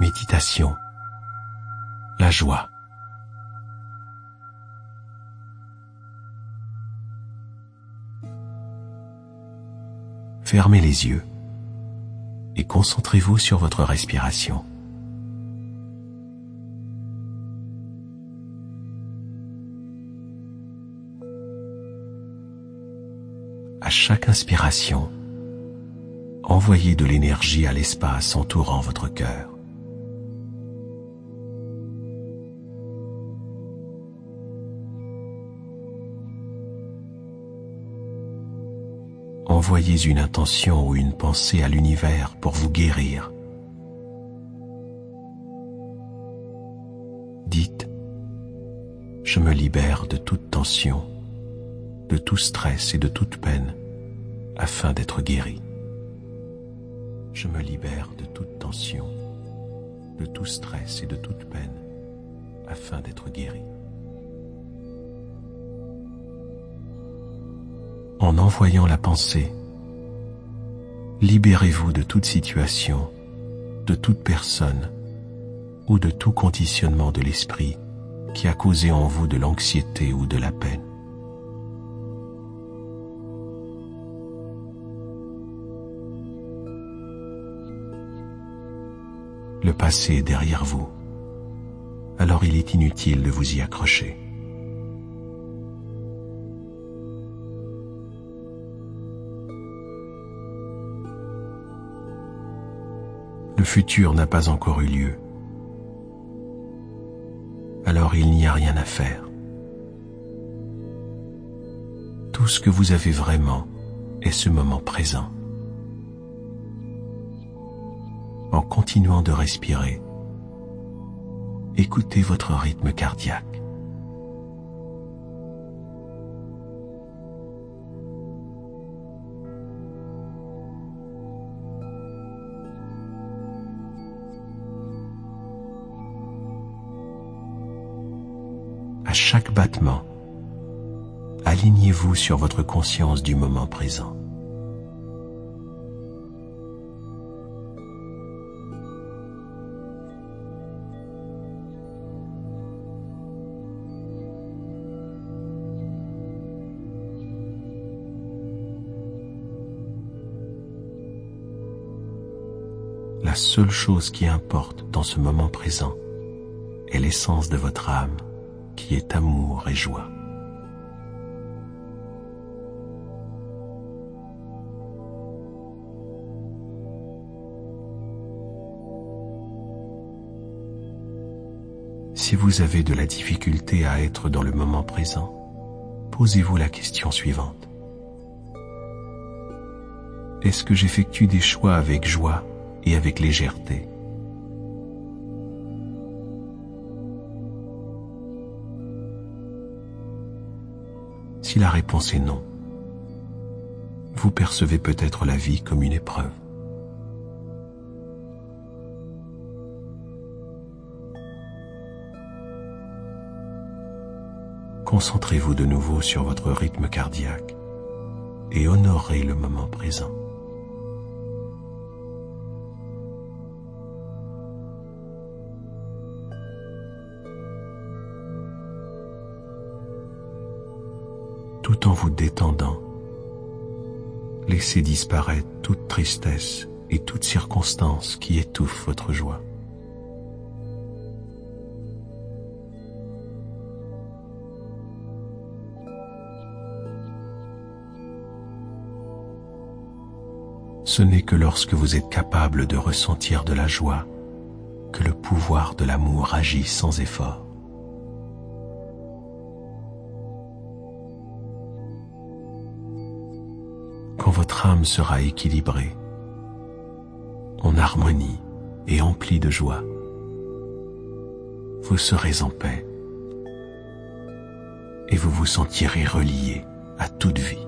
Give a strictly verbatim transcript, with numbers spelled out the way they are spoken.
Méditation. La joie. Fermez les yeux et concentrez-vous sur votre respiration. À chaque inspiration, envoyez de l'énergie à l'espace entourant votre cœur. Envoyez une intention ou une pensée à l'univers pour vous guérir. Dites « Je me libère de toute tension, de tout stress et de toute peine, afin d'être guéri. Je me libère de toute tension, de tout stress et de toute peine, afin d'être guéri. » En envoyant la pensée, libérez-vous de toute situation, de toute personne ou de tout conditionnement de l'esprit qui a causé en vous de l'anxiété ou de la peine. Le passé est derrière vous, alors il est inutile de vous y accrocher. Le futur n'a pas encore eu lieu, alors il n'y a rien à faire. Tout ce que vous avez vraiment est ce moment présent. En continuant de respirer, écoutez votre rythme cardiaque. À chaque battement, alignez-vous sur votre conscience du moment présent. La seule chose qui importe dans ce moment présent est l'essence de votre âme, qui est amour et joie. Si vous avez de la difficulté à être dans le moment présent, posez-vous la question suivante. Est-ce que j'effectue des choix avec joie et avec légèreté ? Si la réponse est non, vous percevez peut-être la vie comme une épreuve. Concentrez-vous de nouveau sur votre rythme cardiaque et honorez le moment présent. Tout en vous détendant, laissez disparaître toute tristesse et toute circonstance qui étouffe votre joie. Ce n'est que lorsque vous êtes capable de ressentir de la joie que le pouvoir de l'amour agit sans effort. Quand votre âme sera équilibrée, en harmonie et emplie de joie, vous serez en paix et vous vous sentirez relié à toute vie.